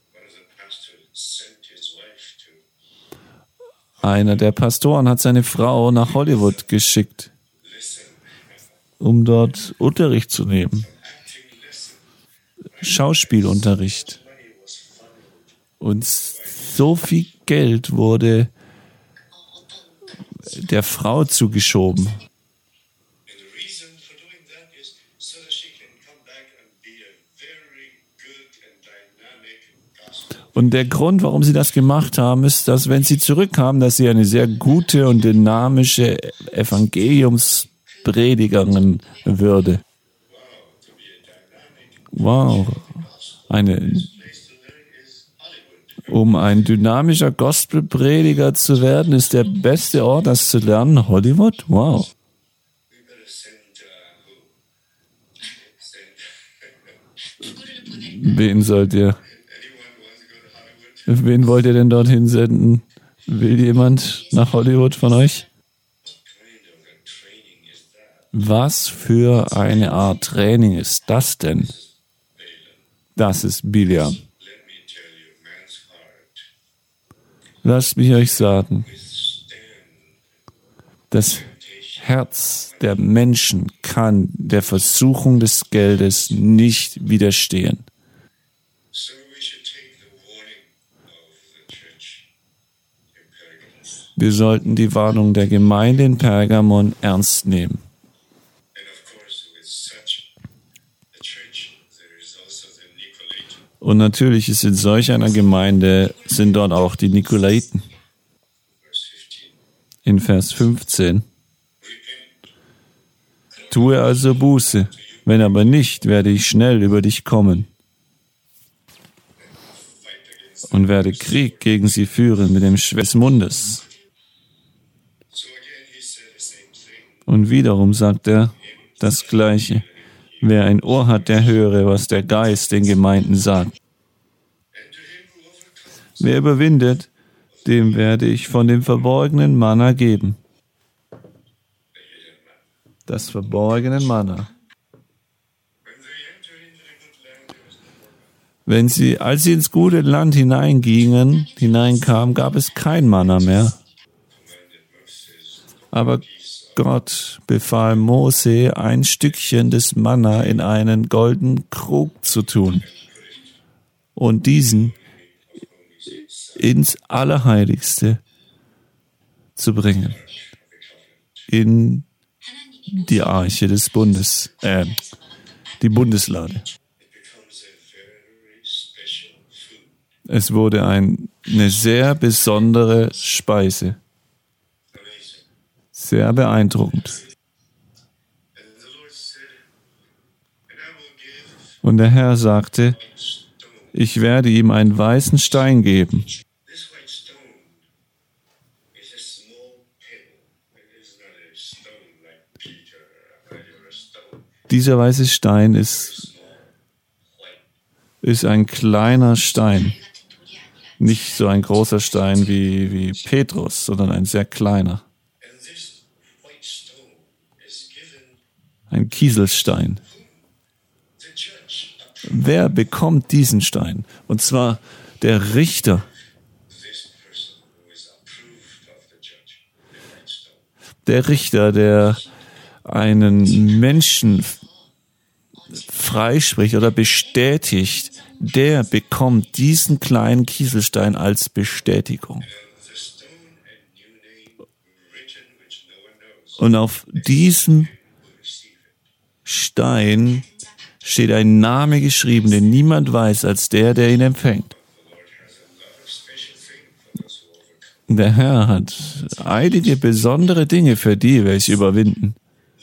Einer der Pastoren hat seine Frau nach Hollywood geschickt, um dort Unterricht zu nehmen. Schauspielunterricht. Und so viel Geld wurde der Frau zugeschoben. Und der Grund, warum sie das gemacht haben, ist, dass wenn sie zurückkamen, dass sie eine sehr gute und dynamische Evangeliumspredigerin würde. Wow, eine, um ein dynamischer Gospelprediger zu werden, ist der beste Ort, das zu lernen, Hollywood? Wow. Wen sollt ihr, wen wollt ihr denn dorthin senden? Will jemand nach Hollywood von euch? Was für eine Art Training ist das denn? Das ist Biliam. Lasst mich euch sagen, das Herz der Menschen kann der Versuchung des Geldes nicht widerstehen. Wir sollten die Warnung der Gemeinde in Pergamon ernst nehmen. Und natürlich ist in solch einer Gemeinde, sind dort auch die Nikolaiten. In Vers fünfzehn. Tue also Buße, wenn aber nicht, werde ich schnell über dich kommen und werde Krieg gegen sie führen mit dem Schwert des Mundes. Und wiederum sagt er das Gleiche. Wer ein Ohr hat, der höre, was der Geist den Gemeinden sagt. Wer überwindet, dem werde ich von dem verborgenen Manna geben. Das verborgene Manna. Wenn sie, als sie ins gute Land hineingingen, hineinkamen, gab es kein Manna mehr. Aber Gott befahl Mose, ein Stückchen des Manna in einen goldenen Krug zu tun und diesen ins Allerheiligste zu bringen, in die Arche des Bundes, äh, die Bundeslade. Es wurde ein, eine sehr besondere Speise. Sehr beeindruckend. Und der Herr sagte, ich werde ihm einen weißen Stein geben. Dieser weiße Stein ist, ist ein kleiner Stein. Nicht so ein großer Stein wie, wie Petrus, sondern ein sehr kleiner. Ein Kieselstein. Wer bekommt diesen Stein? Und zwar der Richter. Der Richter, der einen Menschen freispricht oder bestätigt, der bekommt diesen kleinen Kieselstein als Bestätigung. Und auf diesem Stein steht ein Name geschrieben, den niemand weiß als der, der ihn empfängt. Der Herr hat einige besondere Dinge für die, welche überwinden.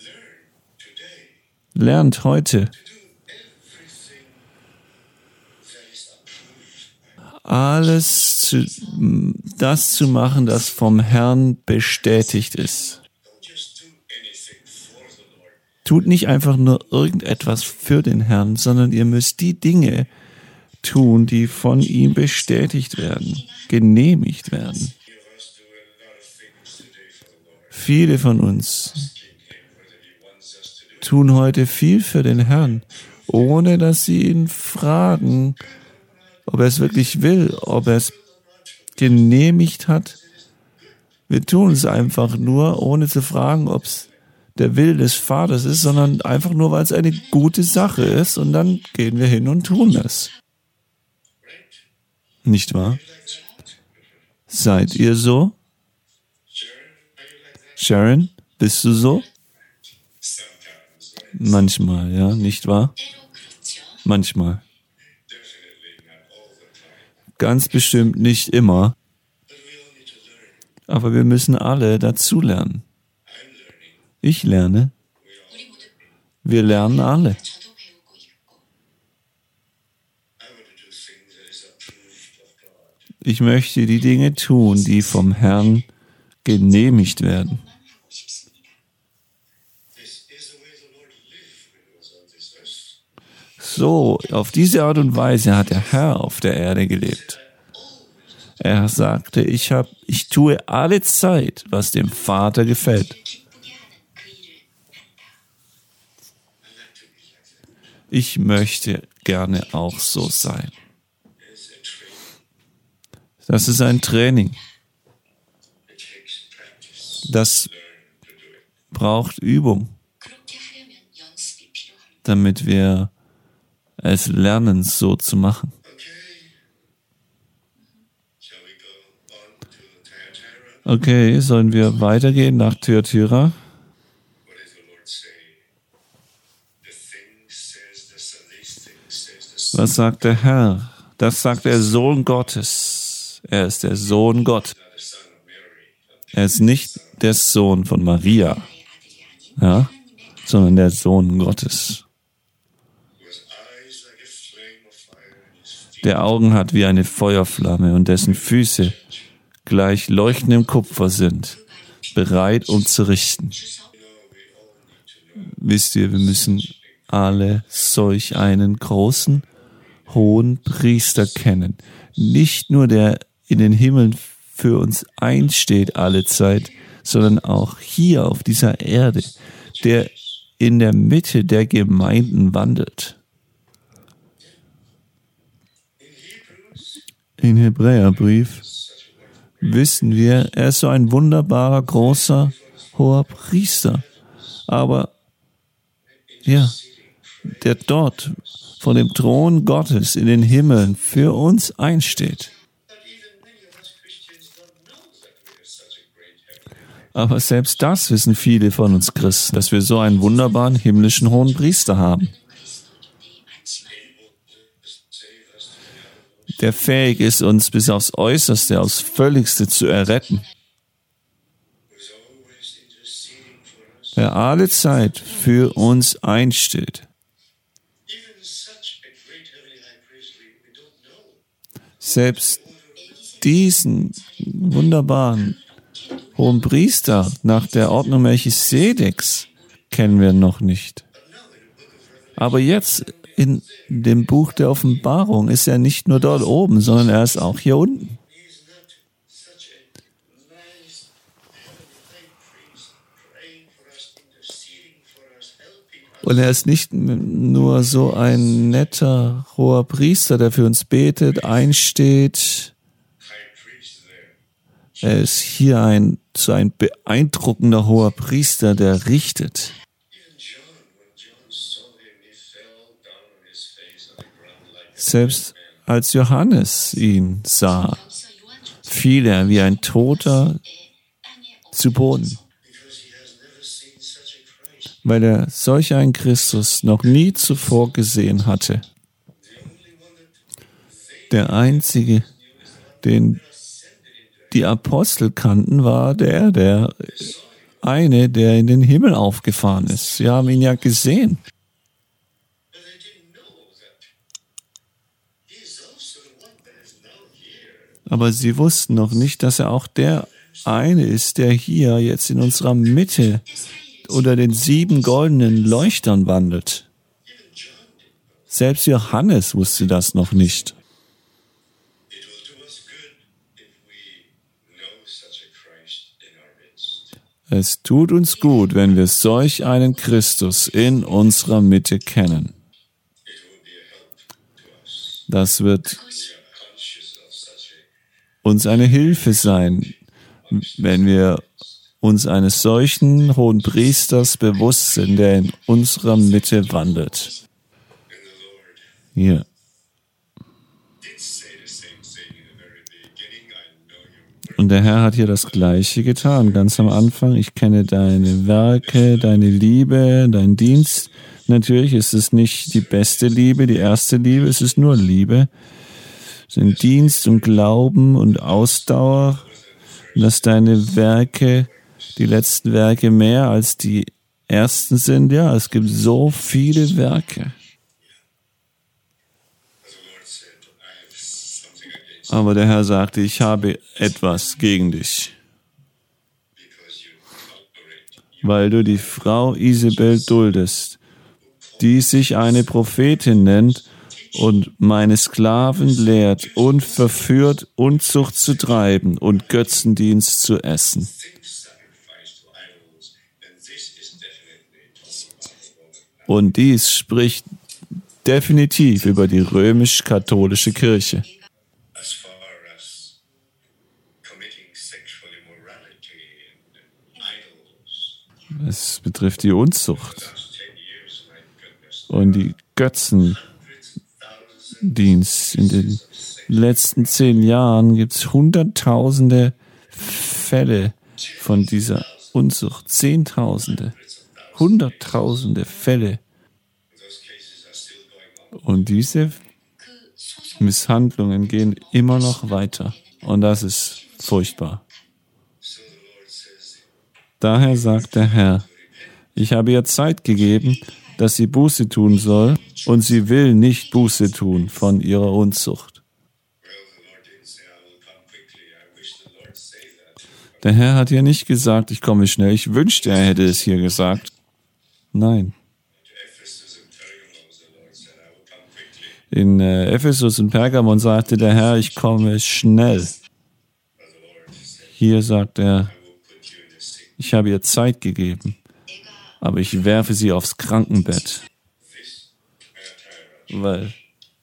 Lernt heute alles zu, das zu machen, das vom Herrn bestätigt ist. Tut nicht einfach nur irgendetwas für den Herrn, sondern ihr müsst die Dinge tun, die von ihm bestätigt werden, genehmigt werden. Viele von uns tun heute viel für den Herrn, ohne dass sie ihn fragen, ob er es wirklich will, ob er es genehmigt hat. Wir tun es einfach nur, ohne zu fragen, ob es der Wille des Vaters ist, sondern einfach nur, weil es eine gute Sache ist, und dann gehen wir hin und tun es. Nicht wahr? Seid ihr so? Sharon, bist du so? Manchmal, ja, nicht wahr? Manchmal. Ganz bestimmt nicht immer. Aber wir müssen alle dazulernen. Ich lerne. Wir lernen alle. Ich möchte die Dinge tun, die vom Herrn genehmigt werden. So, auf diese Art und Weise hat der Herr auf der Erde gelebt. Er sagte, ich, hab, ich tue alle Zeit, was dem Vater gefällt. Ich möchte gerne auch so sein. Das ist ein Training. Das braucht Übung, damit wir es lernen, so zu machen. Okay, sollen wir weitergehen nach Thyatira? Was sagt der Herr? Das sagt der Sohn Gottes. Er ist der Sohn Gottes. Er ist nicht der Sohn von Maria, ja, sondern der Sohn Gottes. Der Augen hat wie eine Feuerflamme und dessen Füße gleich leuchtendem Kupfer sind, bereit, um zu richten. Wisst ihr, wir müssen alle solch einen großen, hohen Priester kennen. Nicht nur der in den Himmeln für uns einsteht alle Zeit, sondern auch hier auf dieser Erde, der in der Mitte der Gemeinden wandelt. Im Hebräerbrief wissen wir, er ist so ein wunderbarer, großer, hoher Priester. Aber, ja, der dort vor dem Thron Gottes in den Himmeln für uns einsteht. Aber selbst das wissen viele von uns Christen, dass wir so einen wunderbaren himmlischen hohen Priester haben, der fähig ist, uns bis aufs Äußerste, aufs Völligste zu erretten, der alle Zeit für uns einsteht. Selbst diesen wunderbaren hohen Priester nach der Ordnung Melchisedeks kennen wir noch nicht. Aber jetzt in dem Buch der Offenbarung ist er nicht nur dort oben, sondern er ist auch hier unten. Und er ist nicht nur so ein netter, hoher Priester, der für uns betet, einsteht. Er ist hier ein, so ein beeindruckender hoher Priester, der richtet. Selbst als Johannes ihn sah, fiel er wie ein Toter zu Boden. weil er solch einen Christus noch nie zuvor gesehen hatte. Der einzige, den die Apostel kannten, war der, der eine, der in den Himmel aufgefahren ist. Sie haben ihn ja gesehen. Aber sie wussten noch nicht, dass er auch der eine ist, der hier jetzt in unserer Mitte unter den sieben goldenen Leuchtern wandelt. Selbst Johannes wusste das noch nicht. Es tut uns gut, wenn wir solch einen Christus in unserer Mitte kennen. Das wird uns eine Hilfe sein, wenn wir uns eines solchen hohen Priesters bewusst sind, der in unserer Mitte wandelt. Hier. Und der Herr hat hier das Gleiche getan, ganz am Anfang. Ich kenne deine Werke, deine Liebe, deinen Dienst. Natürlich ist es nicht die beste Liebe, die erste Liebe, es ist nur Liebe. Es sind Dienst und Glauben und Ausdauer, dass deine Werke, die letzten Werke mehr als die ersten sind. Ja, es gibt so viele Werke. Aber der Herr sagte, ich habe etwas gegen dich, weil du die Frau Isabel duldest, die sich eine Prophetin nennt und meine Sklaven lehrt und verführt, Unzucht zu treiben und Götzendienst zu essen. Und dies spricht definitiv über die römisch-katholische Kirche. Es betrifft die Unzucht und die Götzendienst. In den letzten zehn Jahren gibt es hunderttausende Fälle von dieser Unzucht. Zehntausende, hunderttausende Fälle. Und diese Misshandlungen gehen immer noch weiter. Und das ist furchtbar. Daher sagt der Herr, ich habe ihr Zeit gegeben, dass sie Buße tun soll, und sie will nicht Buße tun von ihrer Unzucht. Der Herr hat hier nicht gesagt, ich komme schnell. Ich wünschte, er hätte es hier gesagt. Nein. In äh, Ephesus und Pergamon sagte der Herr, ich komme schnell. Hier sagt er, ich habe ihr Zeit gegeben, aber ich werfe sie aufs Krankenbett, weil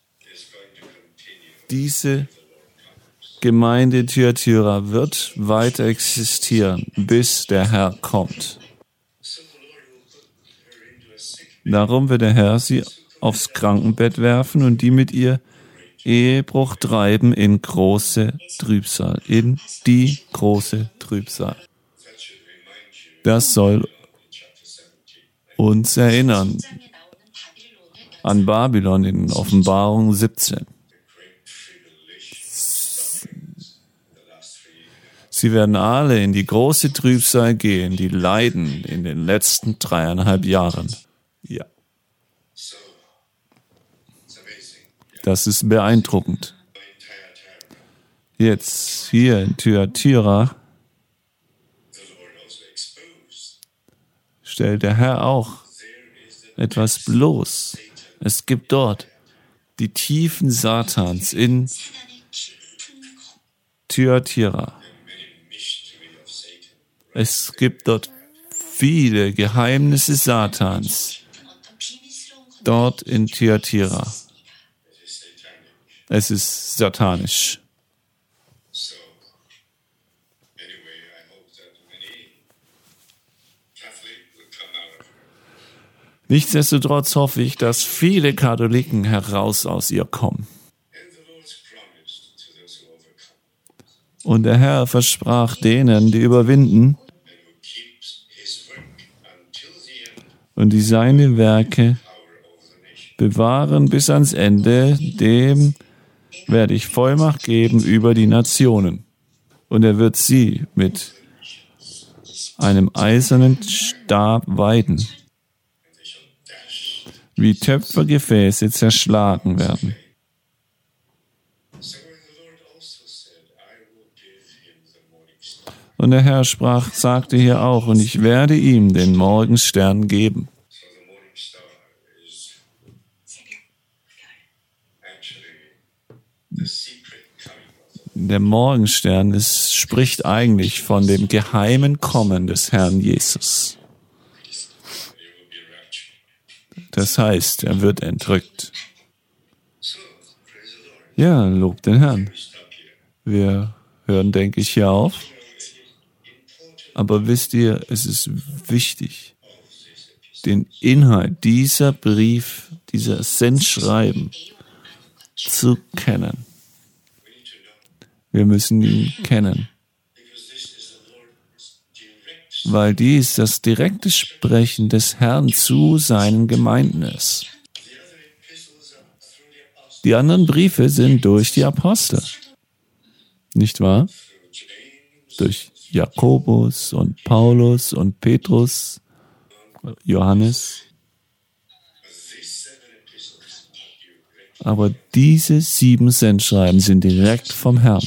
diese Gemeinde Thyatira wird weiter existieren, bis der Herr kommt. Darum wird der Herr sie aufs Krankenbett werfen und die mit ihr Ehebruch treiben in große Trübsal, in die große Trübsal. Das soll uns erinnern an Babylon in Offenbarung siebzehn. Sie werden alle in die große Trübsal gehen, die leiden in den letzten dreieinhalb Jahren. Ja. Das ist beeindruckend. Jetzt hier in Thyatira stellt der Herr auch etwas bloß. Es gibt dort die Tiefen Satans in Thyatira. Es gibt dort viele Geheimnisse Satans. Dort in Thyatira. Es ist satanisch. Nichtsdestotrotz hoffe ich, dass viele Katholiken heraus aus ihr kommen. Und der Herr versprach denen, die überwinden und die seine Werke bewahren bis ans Ende, dem werde ich Vollmacht geben über die Nationen. Und er wird sie mit einem eisernen Stab weiden, wie Töpfergefäße zerschlagen werden. Und der Herr sprach, sagte hier auch, und ich werde ihm den Morgenstern geben. Der Morgenstern ist, spricht eigentlich von dem geheimen Kommen des Herrn Jesus. Das heißt, er wird entrückt. Ja, lobt den Herrn. Wir hören, denke ich, hier auf. Aber wisst ihr, es ist wichtig, den Inhalt dieser Brief, dieser Sendschreiben zu kennen. Wir müssen ihn kennen, weil dies das direkte Sprechen des Herrn zu seinen Gemeinden ist. Die anderen Briefe sind durch die Apostel, nicht wahr? Durch Jakobus und Paulus und Petrus, Johannes. Aber diese sieben Sendschreiben sind direkt vom Herrn.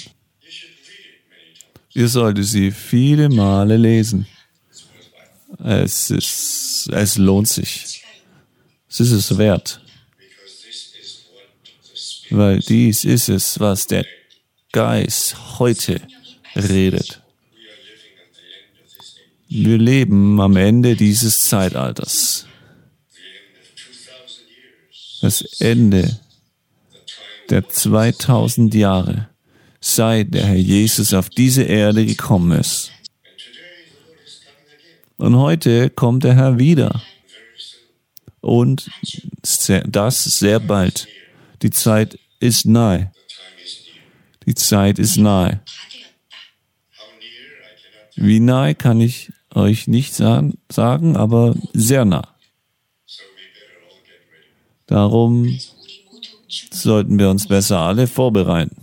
Ihr solltet sie viele Male lesen. Es ist, es lohnt sich. Es ist es wert. Weil dies ist es, was der Geist heute redet. Wir leben am Ende dieses Zeitalters. Das Ende der zweitausend Jahre, seit der Herr Jesus auf diese Erde gekommen ist. Und heute kommt der Herr wieder. Und das sehr bald. Die Zeit ist nahe. Die Zeit ist nahe. Wie nahe kann ich euch nicht sagen, aber sehr nah. Darum sollten wir uns besser alle vorbereiten.